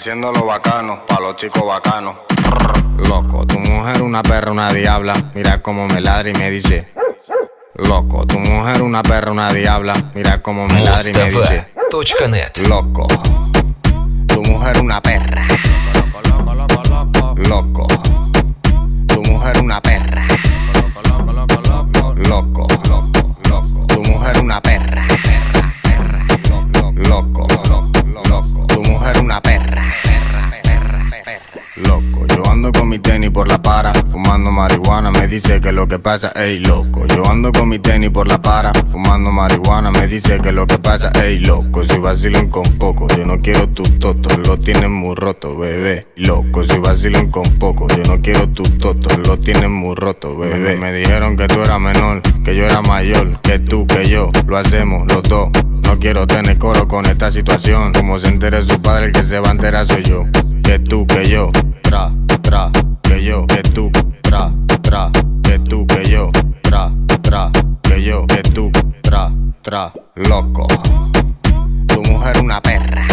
haciéndolo bacano, pa' los chicos bacanos. Loco, tu mujer una perra, una diabla. Mira cómo me ladra y me dice. Loco, tu mujer una perra, una diabla. Mira cómo me ladra y me dice. Mustafa.net. Loco, tu mujer una perra. Loco, tu mujer una perra. Loco, tu mujer una perra. Loco, tu mujer una perra. Loco, yo ando con mi tenis por la para, fumando marihuana, me dice que lo que pasa, ey loco. Yo ando con mi tenis por la para, fumando marihuana, me dice que lo que pasa, ey loco. Si vacilan con poco, yo no quiero tus totos, lo tienen muy roto, bebé. Loco, si vacilan con poco, yo no quiero tus totos, lo tienen muy roto, bebé. Me dijeron que tú eras menor, que yo era mayor, que tú, que yo, lo hacemos los dos. No quiero tener coro con esta situación, como se entere su padre, el que se va a enterar soy yo. Que tú, que yo, tra, que yo, que tú, tra, que tú, que yo, tra, que yo, que tú, tra, loco. Tu mujer una perra.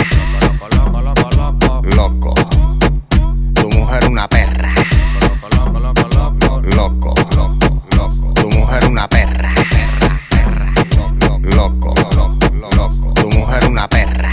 Loco. Tu mujer una perra. Loco. Tu mujer una perra. Loco. Tu mujer una perra.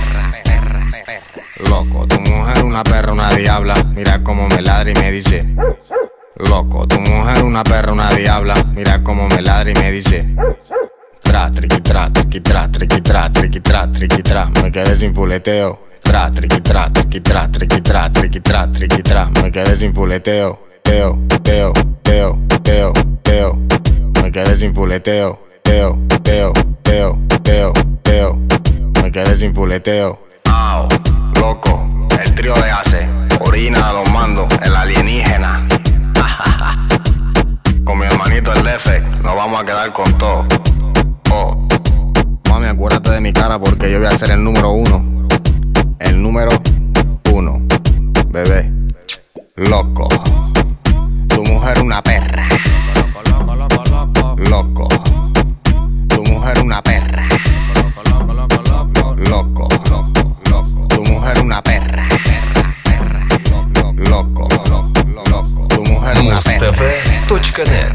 Loco, tu mujer una perra, una diabla. Mira cómo me ladra y me dice. Loco, tu mujer una perra, una diabla. Mira cómo me ladra y me dice. Tra, triqui, tra, triqui, tra, triqui, tra, triqui, tra, triqui, tra. Me quedé sin fuleteo. Tra, triqui, tra, triqui, tra, triqui, tra, triqui, tra, triqui, tra. Me quedé sin fuleteo. Teo. Me quedé sin fuleteo. Teo. Me quedé sin fuleteo. Ao, loco, el trío de Ace, orina a los mandos, el alienígena. Con mi hermanito el Lefe, nos vamos a quedar con todo. Oh. Mami, acuérdate de mi cara porque yo voy a ser el número uno. El número uno, bebé. Loco, tu mujer una perra. Loco, tu mujer una perra. Loco, tu mujer una perra. Loco, tu mujer una perra. Mustafa.net.